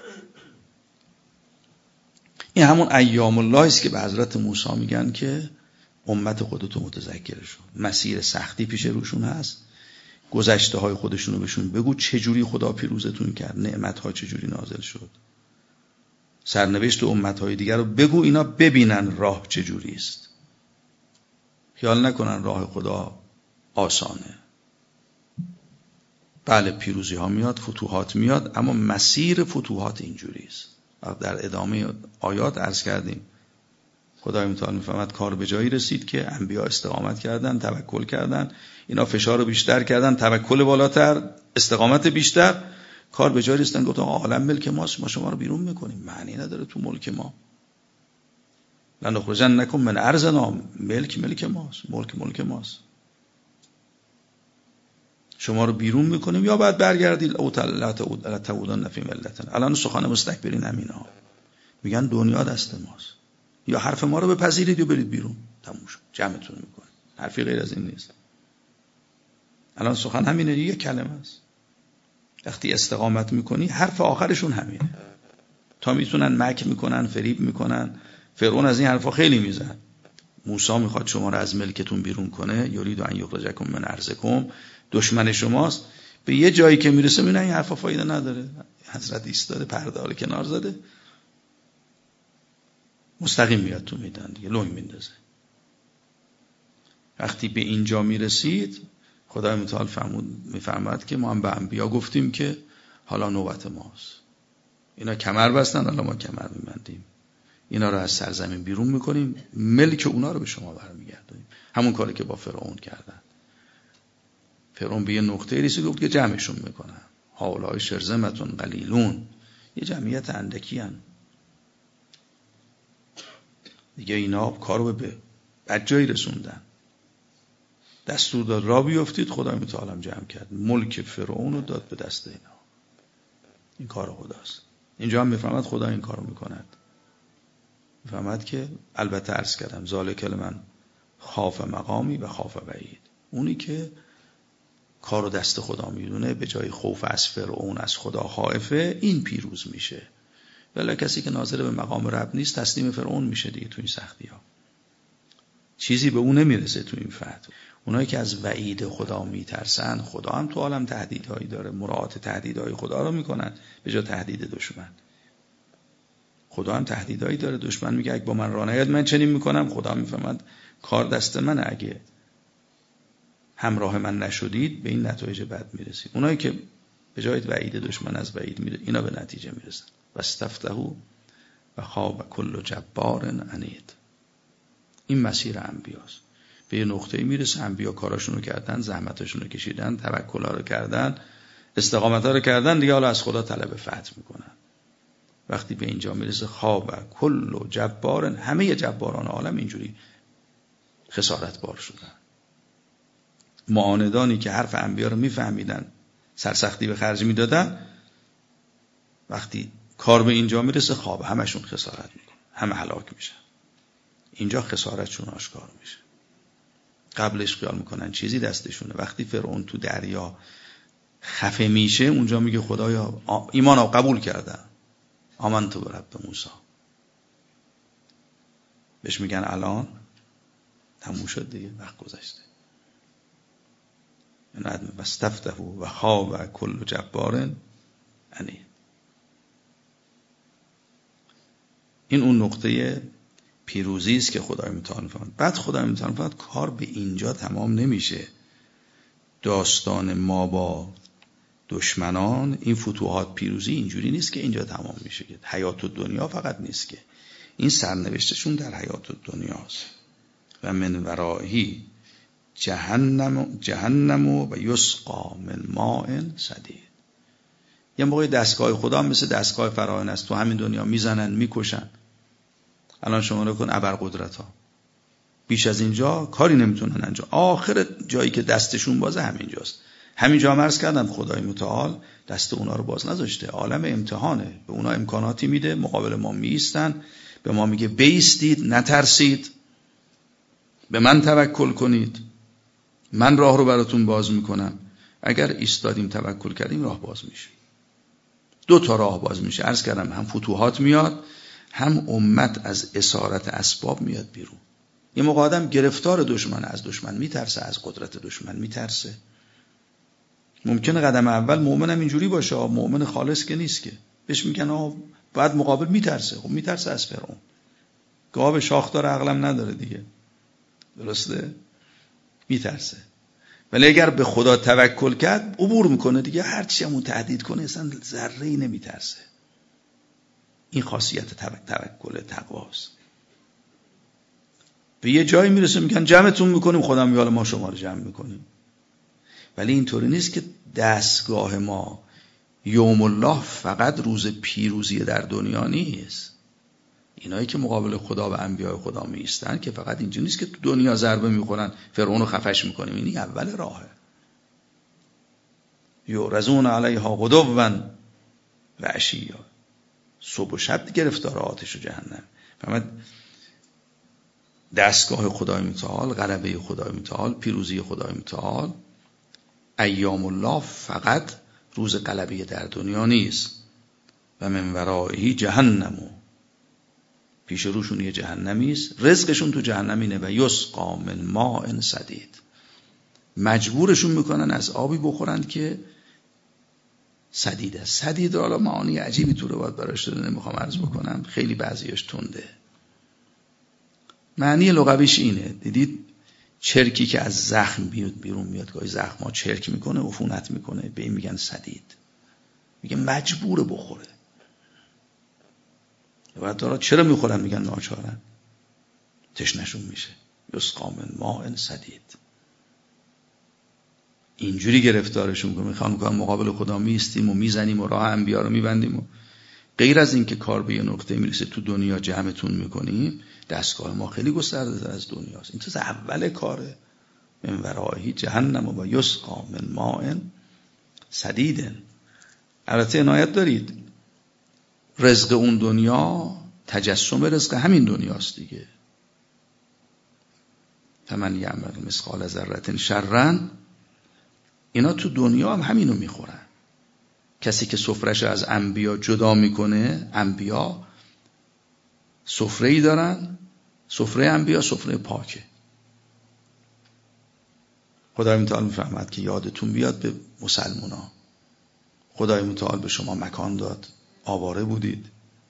این همون ایام الله است که به حضرت موسی میگن که امت خودتو متذکر شو، مسیر سختی پیش روشون هست، گذشته های خودشونو بهشون بگو، چجوری خدا پیروزتون کرد، نعمت ها چجوری نازل شد، سرنوشت امت های دیگر رو بگو، اینا ببینن راه چجوری است. خیال نکنن راه خدا آسانه. بله پیروزی ها میاد، فتوحات میاد، اما مسیر فتوحات اینجوری است. در ادامه آیات عرض کردیم خدای متعال میفهمد کار به جایی رسید که انبیا استقامت کردن، توکل کردن، اینا فشار رو بیشتر کردن، توکل بالاتر، استقامت بیشتر، کار به جایی رسیدن. گفتن عالم ملک ماست، ما شما رو بیرون میکنیم، معنی نداره تو ملک ما. لنخرجنکم من ارضنا، ملک ماست، ملک ماست، شما رو بیرون میکنیم یا بعد برگردید او تعودن فی ملتنا. الان سخن مستکبرین همینا، میگن دنیا دست ماست، یا حرف ما رو بپذیرید یا برید بیرون، تموم شد، جمعتون میکنه. حرفی غیر از این نیست. الان سخن همینه، یک کلمه است. وقتی استقامت میکنی حرف آخرشون همینه. تا میتونن مکر میکنن، فریب میکنن. فرعون از این حرفا خیلی میزن. موسی میخواد شما رو از ملکتون بیرون کنه، یرید ان یخرجکم من ارضکم، دشمن شماست. به یه جایی که میرسه میبینن این حرفا فایده نداره. حضرت ایستاده، پرده رو کنار زده، مستقیم میاد تو میدان دیگه، لنگ میندازه. وقتی به اینجا میرسید خدای متعال میفرماد که ما هم به انبیا گفتیم که حالا نوبت ماست. اینا کمر بستن، حالا ما کمر میبندیم. اینا رو از سرزمین بیرون میکنیم، ملک اونا رو به شما برمیگردونیم. همون کاری که با فرعون کردن. فرعون به یه نقطه رسید گفت که جمعشون میکنن. هؤلاء شرذمة قلیلون، یه جمعیت اندکی هن. دیگه اینا کارو به بدجایی رسوندن. دستور داد را بیفتید، خدای متعال جمع کرد، ملک فرعون رو داد به دست اینا. این کار خداست. اینجا هم میفهمد خدا این کارو میکند. میفهمد که البته عرض کردم ذالک لمن خاف مقامی و خاف وعید، اونی که کارو دست خدا میدونه به جای خوف از فرعون از خدا خائفه، این پیروز میشه. ولی کسی که ناظر به مقام رب نیست تسلیم فرعون میشه دیگه. تو این سختی ها چیزی به اون نمیرسه. تو این فتح اونایی که از وعید خدا میترسن، خدا هم تو عالم تهدیدهایی داره، مراعات تهدیدهای خدا رو میکنن به جای تهدید دشمن. خدا هم تهدیدهایی داره. دشمن میگه اگه با من راه نیاد من چنین میکنم. خدا میفهمد کار دست منه، اگه همراه من نشدید به این نتایج بد میرسید. اونایی که به جای وعید دشمن از وعید میره، اینا به نتیجه میرسن. واستفتحوا و خاب کل جبار عنید. این مسیر انبیاست. به یه نقطه‌ای میرسه انبیا کاراشونو کردن، زحمتاشونو کشیدن، توکل‌ها رو کردن، استقامت‌ها رو کردن، دیگه حالا از خدا طلب فتح میکنن. وقتی به اینجا میرسه خاب کل جبار، همه جباران عالم اینجوری خسارت بار شدن. معاندانی که حرف انبیا رو میفهمیدن، سرسختی به خرج میدادن، وقتی کار به اینجا میرسه خواب، همشون خسارت میکنن، همه هلاک میشن. اینجا خسارتشون آشکار میشه. قبلش خیال میکنن چیزی دستشونه. وقتی فرعون تو دریا خفه میشه، اونجا میگه خدایا ایمان رو قبول کردم، آمنت برب موسی. بهش میگن الان تموم شد دیگه، وقت گذشته. واستفتحوا و خاب کل جبار عنید. این اون نقطه پیروزی است که خدای متعال فرمود. بعد خدای متعال فرمود کار به اینجا تمام نمیشه. داستان ما با دشمنان، این فتوحات، پیروزی اینجوری نیست که اینجا تمام میشه. حیات الدنیا فقط نیست که، این سرنوشتشون در حیات الدنیاست. و من ورائهی جهنم و یسقا من ماء صدید. یه موقع دستگاه خدا هم مثل دستگاه فراعنه است، تو همین دنیا میزنن میکشن. الان شما رو کن ابرقدرت ها بیش از اینجا کاری نمیتونن انجام. آخر جایی که دستشون بازه همینجاست. همینجا هم عرض کردم خدای متعال دست اونا رو باز نذاشته. عالم امتحانه، به اونا امکاناتی میده، مقابل ما میایستن، به ما میگه بیستید، نترسید، به من توکل کنید، من راه رو براتون باز میکنم. اگر ایستادیم توکل کردیم راه باز میشه. 2 تا راه باز میشه. عرض کردم هم فتوحات میاد، هم امت از اسارت اسباب میاد بیرون. یه موقع آدم گرفتار دشمن، از دشمن میترسه، از قدرت دشمن میترسه. ممکنه قدم اول مؤمن هم اینجوری باشه، مؤمن خالص که نیست که، بهش میگن بعد مقابل میترسه. خب میترسه از فرعون، گاو شاخ داره عقلم نداره دیگه، درسته؟ میترسه. ولی اگر به خدا توکل کرد عبور میکنه دیگه. هرچی همون تهدید کنه اصلا ذره‌ای نمیترسه. این خاصیت توکل تقواست. به یه جایی میرسه میگن جمعتون میکنیم، خدا میگه حالا ما شما رو جمع میکنیم. ولی اینطوری نیست که دستگاه ما یوم الله فقط روز پیروزی در دنیا نیست. اینایی که مقابل خدا و انبیاء خدا میایستن که فقط اینجوری نیست که تو دنیا ضربه میخورن فرعون رو خفش میکنیم. این اول راهه. یعرضون علیها غدوا و عشیا، صبح و شب گرفتار آتش و جهنم. فهمت؟ دستگاه خدای متعال، غلبه خدای متعال، پیروزی خدای متعال. ایام الله فقط روز غلبه در دنیا نیست. و من ورائه جهنم، پیش روشون یه جهنمی است، رزقشون تو جهنم اینه. و یسقا من ماء صدید، مجبورشون میکنن از آبی بخورن که صدید است. صدید حالا معانی عجیبی تو روایت براش داره، نمیخوام عرض بکنم، خیلی بعضیاش تنده. معنی لغویش اینه، دیدید چرکی که از زخم بیرون میاد، گاهی زخم‌ها چرک میکنه، عفونت میکنه، به این میگن صدید. میگه مجبور بخوره. و دارا چرا میخورن؟ میگن ناچارن، تشنشون میشه. یسقا من ماء صدید. اینجوری گرفتارشون کنه، میخوان مقابل خدا میستیم و میزنیم و راه انبیا رو میبندیم و غیر از این که کار به یه نقطه میرسه تو دنیا جمعتون میکنیم، دستگاه ما خیلی گسترده تر از دنیاست. این تازه اول کاره. من ورائه جهنم و یسقا من ماء صدید. البته عنایت دارید، رزق اون دنیا تجسم رزق همین دنیاست دیگه. فمن یعمل مثقال ذره شرا، اینا تو دنیا هم همینو میخورن. کسی که سفره‌اش از انبیا جدا میکنه، انبیا سفره‌ای دارن، سفره انبیا سفره پاکه. خدای متعال میفهمد که یادتون بیاد به مسلمونا، خدای متعال به شما مکان داد، آواره بودید،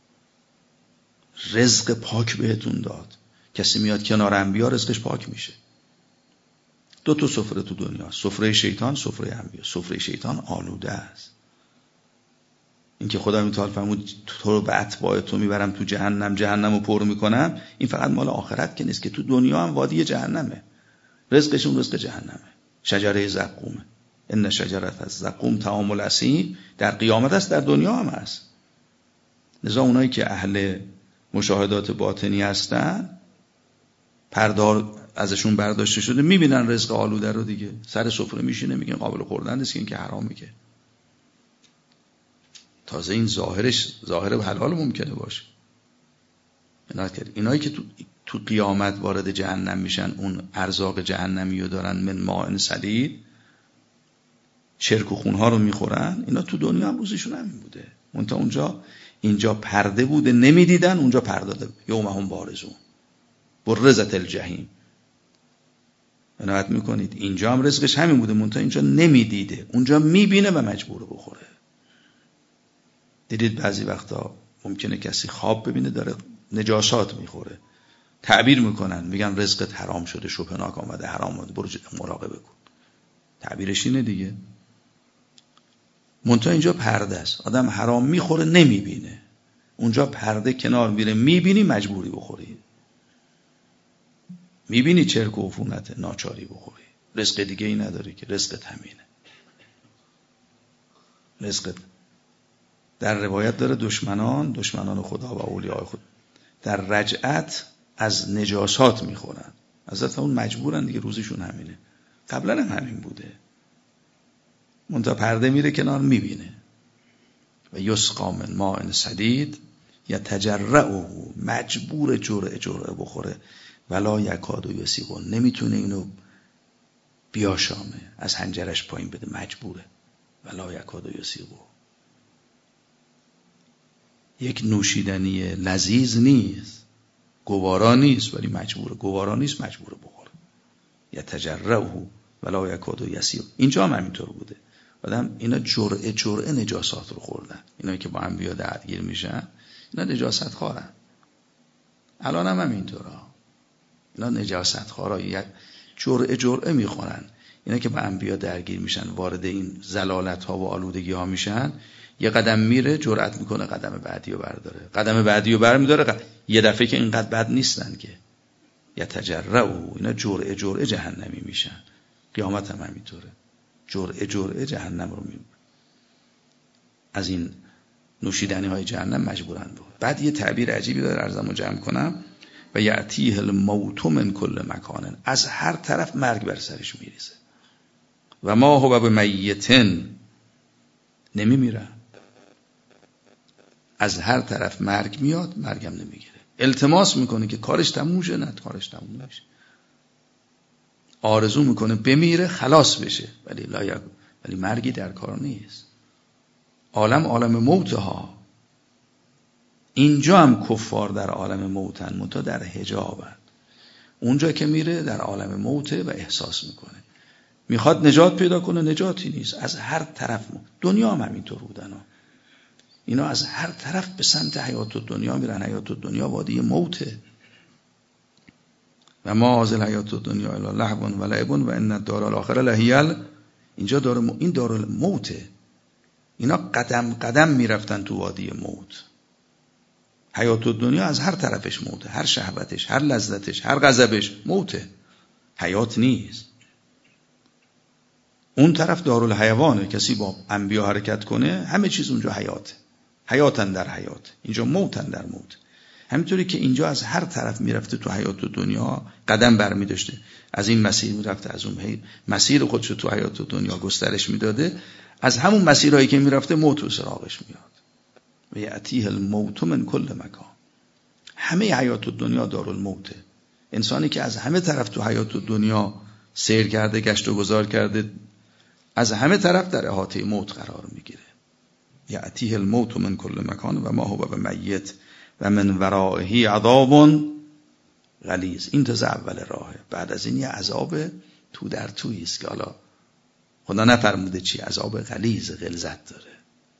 رزق پاک بهتون داد. کسی میاد کنار انبیا رزقش پاک میشه. دو تا سفره تو دنیا، سفره شیطان، سفره انبیا. سفره شیطان آلوده است. اینکه خدای متعال فرمود تو رو به اتباع تو میبرم تو جهنم، جهنمو پر میکنم، این فقط مال آخرت که نیست، که تو دنیا هم وادی جهنمه، رزقشون رزق جهنمه. شجره زقومه، ان شجرة الزقوم طعام الاثیم، در قیامت است، در دنیا هم هست. لذا اونایی که اهل مشاهدات باطنی هستن، پردار ازشون برداشته شده، میبینن رزق آلوده رو دیگه، سر سفره میشینه، میگن قابل خوردن نیست، که این که حرامه. که تازه این ظاهر حلال ممکنه باشه. اینایی که تو قیامت وارد جهنم میشن، اون ارزاق جهنمی رو دارن، من ماء صدید، چرک و خونها رو میخورن. اینا تو دنیا هم روزشون همین بوده، منتها اینجا پرده بوده نمیدیدن، اونجا پرداده. یوم هم بارزون برزت الجحیم. عنایت میکنید اینجا هم رزقش همین بوده، منتها اینجا نمیدیده، اونجا میبینه و مجبور بخوره. دیدید بعضی وقتا ممکنه کسی خواب ببینه داره نجاسات میخوره، تعبیر میکنن، میگن رزقت حرام شده، شبهناک آمده، حرام آمده، برو مراقبه کن. تعبیرش اینه دیگه. منتها اینجا پرده است، آدم حرام میخوره نمیبینه، اونجا پرده کنار میره، میبینی مجبوری بخوری، میبینی چرک و عفونت، ناچاری بخوری. رزق دیگه ای نداری که، رزقت همینه. رزقت در روایت داره دشمنان خدا و اولیاء خدا در رجعت از نجاسات میخورن. حضرت اون مجبورن دیگه، روزشون همینه، قبلا هم همین بوده. منتها پرده میره کنار، میبینه. و یسقا من ماء صدید، یتجرعه، مجبور جرعه بخوره. ولا یکاد یسیغ، نمیتونه اینو بیاشامه، از حنجرش پایین بده، مجبوره. ولا یکاد یسیغ، یک نوشیدنی لذیذ نیست، گوارا نیست، ولی مجبوره. گوارا نیست، مجبوره بخوره. یتجرعه ولا یکاد یسیغ. اینجا هم همینطور بوده. آدم اینا جرعه نجاسات رو خوردن. اینا که با انبیا درگیر میشن، اینا نجاست خوارن. الان هم همینطورا، اینا نجاست خوارا، جرعه میخورن. اینا که با انبیا درگیر میشن، وارد این زلالت ها و آلودگی ها میشن، یه قدم میره، جرأت میکنه قدم بعدی رو برداره، قدم بعدی رو برمیداره، یه دفعه که اینقدر بد نیستن که. یتجرعه، اینا جرعه جهنمی میشن. قیامت هم همینطوره، جرعه جهنم رو میبینه. از این نوشیدنی های جهنم مجبورن بود. بعد یه تعبیر عجیبی داره، عرضمو جمع کنم. و یأتیه الموت من کل مکان، از هر طرف مرگ بر سرش میریزه. و ما هو بمیتن، نمیمیره. از هر طرف مرگ میاد، مرگم نمیگیره. التماس میکنه که کارش تموم شه، نه کارش تموم نشه. آرزو میکنه بمیره خلاص بشه، ولی مرگی در کار نیست. عالم موت ها. اینجا هم کفار در عالم موتن، منتها در حجابن. اونجا که میره در عالم موته و احساس میکنه میخواد نجات پیدا کنه، نجاتی نیست. از هر طرف دنیا هم همینطور بودن ها. اینا از هر طرف به سمت حیات دنیا میرن. حیات دنیا وادی موته. و ما هذه الحیات الدنیا الا لهو و لعب و ان الدار الاخره لهی اینجا این دار الموته. اینا قدم قدم میرفتن تو وادی موت. حیات الدنیا از هر طرفش موته، هر شهوتش، هر لذتش، هر غضبش موته، حیات نیست. اون طرف دارالحیوانه. کسی با انبیا حرکت کنه همه چیز اونجا حیاته. حیاتن در حیات، اینجا موتن در موت. همینطوری که اینجا از هر طرف میرفته تو حیات دنیا قدم برمی داشته، از این مسیر میرفته، از اون مسیر خودشو تو حیات دنیا گسترش میداده، از همون مسیرهایی که میرفته موت و سراغش میاد. و یأتیه الموت من کل مکان. همه حیات دنیا دارالموته. انسانی که از همه طرف تو حیات دنیا سیر کرده، گشت و گذار کرده، از همه طرف در احاطه موت قرار میگیره. یأتیه الموت من کل مکان و ما هو بمیت و من ورائه عذاب غلیظ. این تازه اول راهه. بعد از این یه عذاب تو در تویی است که حالا خدا نفرموده چی، عذاب غلیظ، غلظت داره.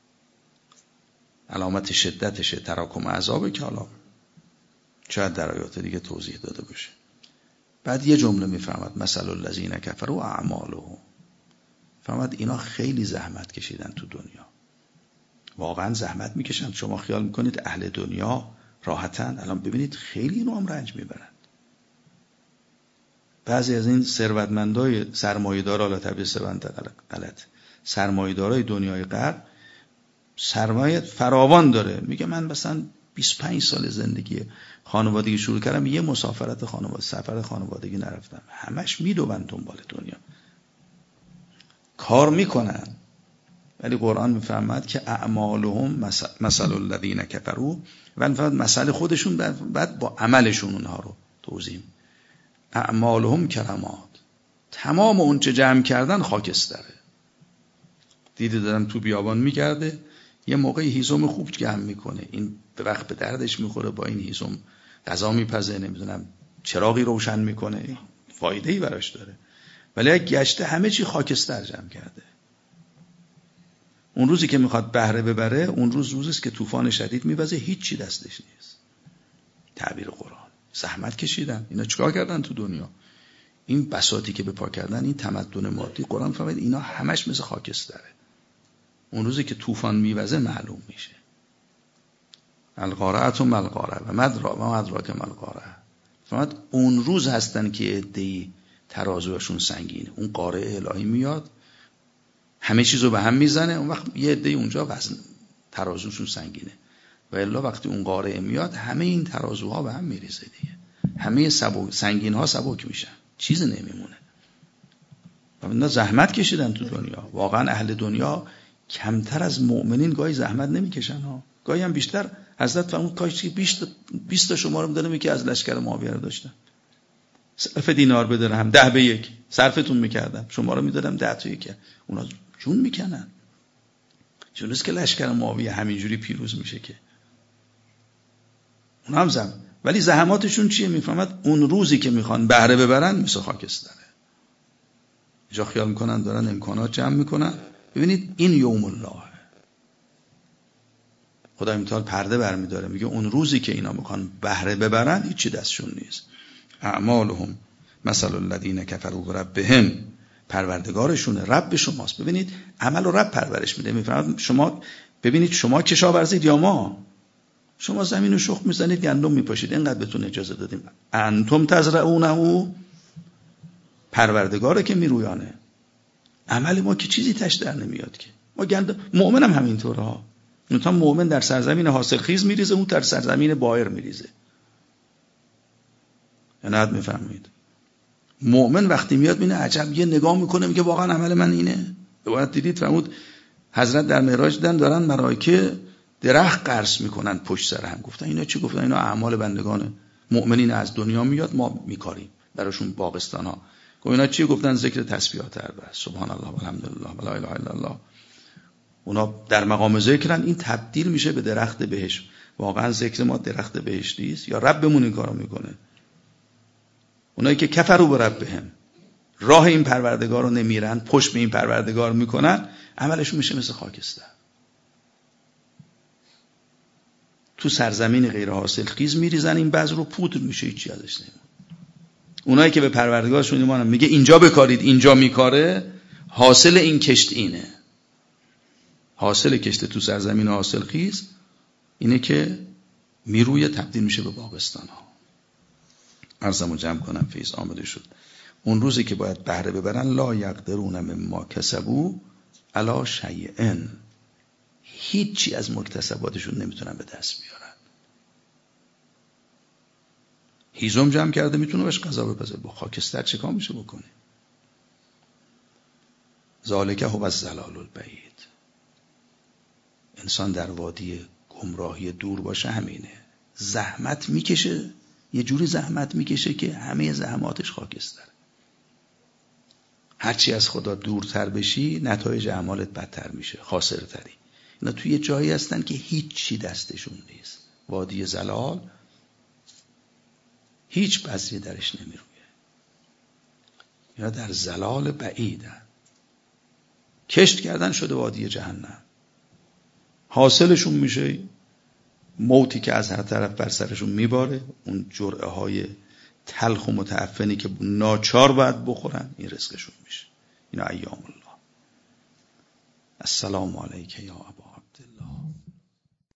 علامت شدتشه تراکم عذابه که حالا شاید در آیات دیگه توضیح داده باشه. بعد یه جمله میفهمد مثل الذین کفروا اعمالهم. فهمد اینا خیلی زحمت کشیدن تو دنیا، واقعا زحمت میکشن. شما خیال میکنید اهل دنیا راحتن؟ الان ببینید خیلی اینو هم رنج میبرن. بعضی از این ثروتمندای سرمایه‌دار، حالا طبیعی غلط، سرمایه‌دارای دنیای غرب سرمایه فراوان داره، میگه من مثلا 25 سال زندگی خانوادگی شروع کردم، یه مسافرت سفر خانوادگی نرفتم. همش میدوند دنبال دنیا، کار میکنن. ولی قرآن میفرماد که اعمالهم مثل الذین کفروا، و فقط مثل خودشون بعد با عملشون اونها رو توضیح. اعمالهم کرماد، تمام اون چه جمع کردن خاکستره. دیدی دارم تو بیابان میگرده، یه موقعی هیزم خوب جمع میکنه، این به وقت به دردش میخوره، با این هیزم غذا میپزه، نمیدونم چراغی روشن میکنه، فایده‌ای براش داره. ولی اگه گشته همه چی خاکستر جمع کرده. اون روزی که میخواد بهره ببره، اون روزی است که طوفان شدید میوزه، هیچ چی دستش نیست. تعبیر قرآن. زحمت کشیدن. اینا چیکار کردن تو دنیا؟ این بساطی که به پا کردن، این تمدن مادی، قرآن فهمید اینا همش مثل خاکستره. اون روزی که طوفان میوزه معلوم میشه. القارعه ما القارعه و ما ادراک ما القارعه. فهمید اون روز هستن که عده‌ای ترازوشون سنگینه. اون قارعه الهی میاد همه چیزو به هم میزنه، اون وقت یه عده‌ای اونجا وزن ترازوشون سنگینه. و الا وقتی اون قارعه میاد همه این ترازوها به هم میریزه دیگه. همه سنگین‌ها سبک میشن، چیزی نمیمونه. و اینا زحمت کشیدن تو دنیا. واقعا اهل دنیا کمتر از مؤمنین گاهی زحمت نمیکشن ها. گاهی هم بیشتر. حضرت فرمود کاش 20 تا شما رو میدادم که از لشکر معاویه رو داشتم. 1000 دینار بدرهم 10 به 1 صرفتون میکردم، شما رو میدادم 10 تا 1. اونا جون میکنن. چون است که لشکر معاویه همینجوری پیروز میشه که اونا هم ولی زحماتشون چیه؟ میفهمد اون روزی که میخوان بهره ببرن مثل خاکستره. جا خیال میکنن دارن امکانات جمع میکنن. ببینید این یوم الله، خدای متعال پرده برمیداره، میگه اون روزی که اینا میخوان بهره ببرن هیچی دستشون نیست. اعمالهم مثل الذین کفروا ربهم، پروردگارشونه، رب شماست. ببینید عمل و رب پرورش میده. میفرماد شما ببینید شما کشاورزید یا ما؟ شما زمین رو شخم میزنید، گندم میپاشید، اینقدر بهتون اجازه دادیم. انتم تزرعونه، پروردگاره که میرویانه. عمل ما که چیزی تش در نمیاد که. ما گندم، مؤمن هم همینطوره ها. مثلا مؤمن در سرزمین حاصلخیز میریزه، اون در سرزمین بایر میریزه. یعنی میفهمید مؤمن وقتی میاد ببینه عجب، یه نگاه میکنه میگه واقعا عمل من اینه. باید دیدید فرمود حضرت در معراج دارن ملائکه درخت قرض میکنن پشت سر هم. گفتن اینا چی؟ گفتن اینا اعمال بندگان مؤمنین از دنیا میاد، ما میکاریم براشون باغستان ها. گفتن اینا چی؟ گفتن ذکر تسبیحات اربع، سبحان الله و الحمدلله و لا اله الا الله. اونا در مقام ذکرن، این تبدیل میشه به درخت بهشت. واقعا ذکر ما درخت بهشتی است یا ربمون این کارو میکنه؟ اونایی که کفروا به ربهم، راه این پروردگار رو نمیرن، پشت به این پروردگار میکنن، عملشون میشه مثل خاکستر. تو سرزمین غیر حاصل خیز میریزن این بذر رو، پودر میشه، هیچی ازش نمیمونه. اونایی که به پروردگارشون ایمان میگه اینجا بکارید، اینجا میکاره، حاصل این کشت اینه. حاصل کشت تو سرزمین حاصل خیز اینه که میروی تبدیل میشه به باغستان ها. عرضمو جمع کنم، فیض آمده شد. اون روزی که باید بهره ببرن، لا یقدرون مما کسبوا علی شیء، هیچی از مکتسباتشون نمیتونن به دست بیارن. هیزم جمع کرده میتونه بهش قضا بپزه، با خاکستر چه کار میشه بکنه؟ ذالک هو الضلال البعید. انسان در وادی گمراهی دور باشه همینه، زحمت میکشه، یه جوری زحمت میکشه که همه زحماتش خاکستر. هرچی از خدا دورتر بشی نتایج اعمالت بدتر میشه، خاسرتری. اینا توی یه جایی هستن که هیچی دستشون نیست، وادی زلال، هیچ بذری درش نمیرویه. اینا در زلال بعیدن، کشت کردن شده وادی جهنم. حاصلشون میشه موتی که از هر طرف بر سرشون میباره، اون جرعه های تلخ و متعفنی که ناچار باید بخورن، این رزقشون میشه. اینا ایام الله. السلام علیک یا ابا عبدالله.